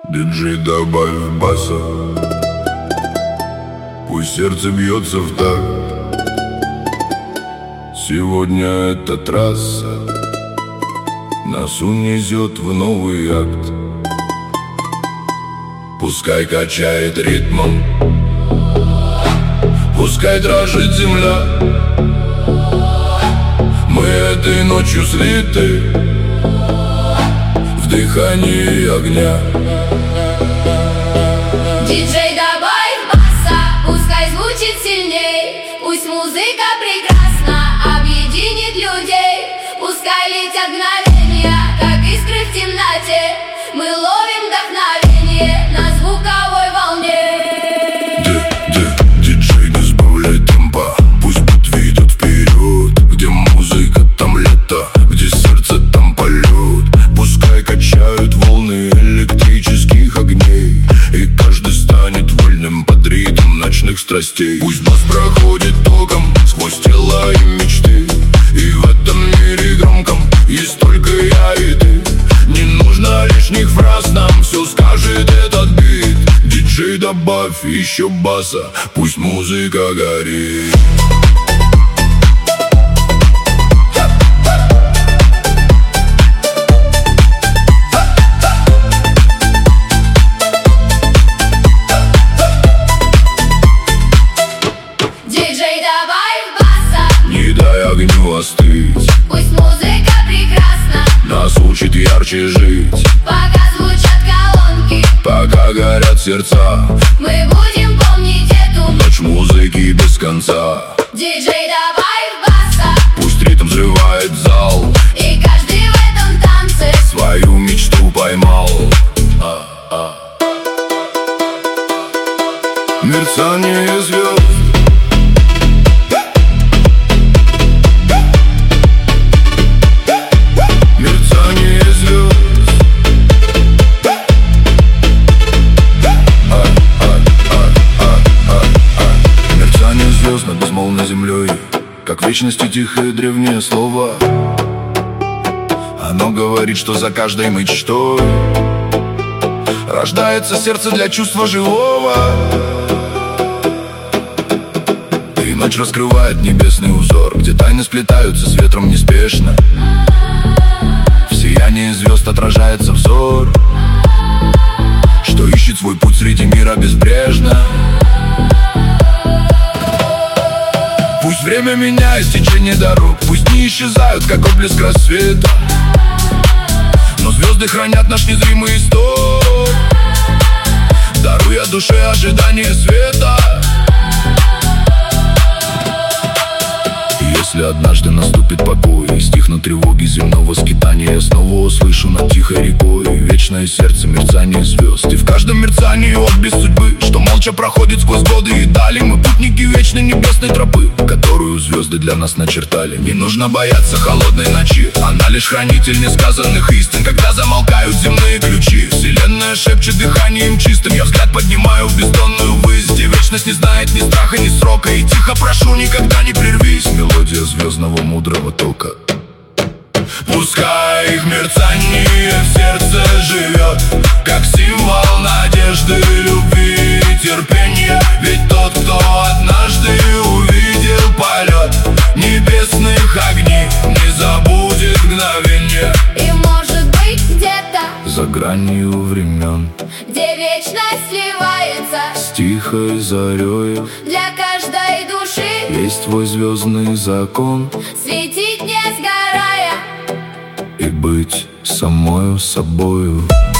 Диджей, добавь баса, пусть сердце бьется в такт. Сегодня эта трасса нас унесет в новый акт. Пускай качает ритмом, пускай дрожит земля. Мы этой ночью слиты в дыхании огня. Диджей, добавь баса, пускай звучит сильней. Пусть музыка прекрасна, объединит людей. Пускай летят мгновения, как искры в темноте. Мы ловим вдохновение на звуковой волне. Диджей, не сбавляй темпа, пусть бит ведет вперед. Где музыка, там лето, где сердце, там полет. Пускай качают волны электрических огней, и каждый станет вольным под ритм ночных страстей. Пусть бас проходит током сквозь тела и мечты, и в этом мире громком есть только я и ты. Не нужно лишних фраз, нам все скажет этот бит. Диджей, добавь еще баса, пусть музыка горит. Диджей, добавь баса, Не дай огню остыть, пусть музыка прекрасна. нас учит ярче жить. Пока звучат колонки, Пока горят сердца, мы будем помнить эту ночь музыки без конца. Диджей, добавь баса, Пусть ритм взрывает зал, и каждый в этом танце свою мечту поймал. Мерцание звезд, мерцание звезд. Мерцание звезд над безмолвной землей, как в вечности тихое древнее слово. Оно говорит, что за каждой мечтой рождается сердце для чувства живого. И ночь раскрывает небесный узор, где тайны сплетаются с ветром неспешно. В сиянии звезд отражается взор, что ищет свой путь среди мира безбрежно. Пусть время меняет течение дорог, пусть не исчезают, как отблеск рассвета, но звезды хранят наш незримый исток, даруя душе ожидание света. Если однажды наступит покой и стихнут тревоги земного скитания, я снова услышу над тихой рекой вечное сердце мерцание звезд. И в каждом мерцании отблеск судьбы, что молча проходит сквозь годы и дали. Мы путники вечной небесной тропы, которую звезды для нас начертали. Не нужно бояться холодной ночи, она лишь хранитель несказанных истин. Когда замолкают земные ключи, вселенная шепчет дыханием чистым. Я взгляд поднимаю в бездонную высь, где вечность не знает ни страха, ни срока. И тихо прошу, никогда не прервись, мелодия звездного мудрого тока. Пускай их мерцание в сердце живет, как символ надежды, любви и терпения. Ведь тот, кто однажды увидел полет небесных огней, не забудет мгновенье. и может быть где-то, За гранью времен, где вечность сливается с тихой зарею, для каждой души, есть твой звездный закон. светить не сгорая. И быть самою собою.